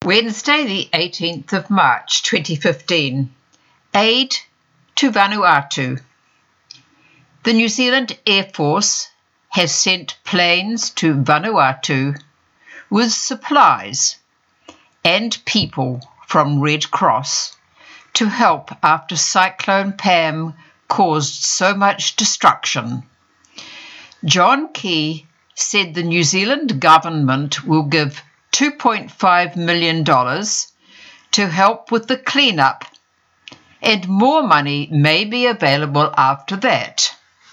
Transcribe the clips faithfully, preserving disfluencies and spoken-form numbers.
Wednesday, the eighteenth of March, twenty fifteen. Aid to Vanuatu. The New Zealand Air Force has sent planes to Vanuatu with supplies and people from Red Cross to help after Cyclone Pam caused so much destruction. John Key said the New Zealand government will give two point five million dollars to help with the cleanup, and more money may be available after that.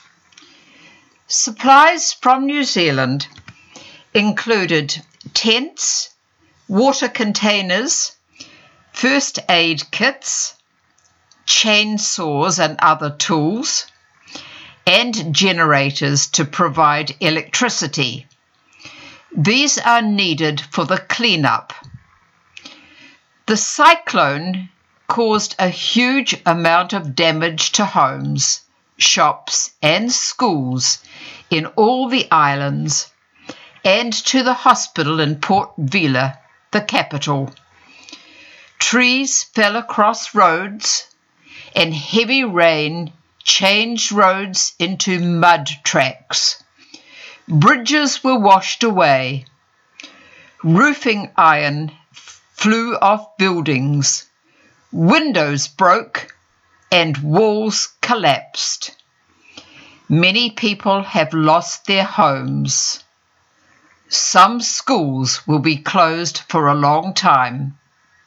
Supplies from New Zealand included tents, water containers, first aid kits, chainsaws and other tools, and generators to provide electricity. These are needed for the cleanup. The cyclone caused a huge amount of damage to homes, shops and schools in all the islands, and to the hospital in Port Vila, the capital. Trees fell across roads, and heavy rain changed roads into mud tracks. Bridges were washed away. Roofing iron flew off buildings. Windows broke and walls collapsed. Many people have lost their homes. Some schools will be closed for a long time.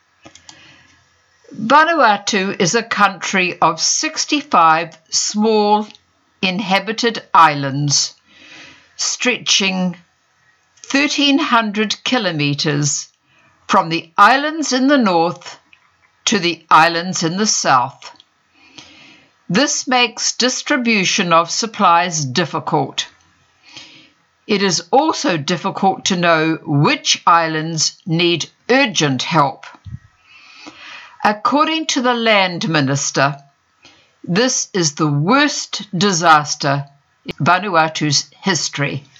Vanuatu is a country of sixty-five small inhabited islands, stretching thirteen hundred kilometres from the islands in the north to the islands in the south. This makes distribution of supplies difficult. It is also difficult to know which islands need urgent help. According to the Land Minister, this is the worst disaster in Vanuatu's history.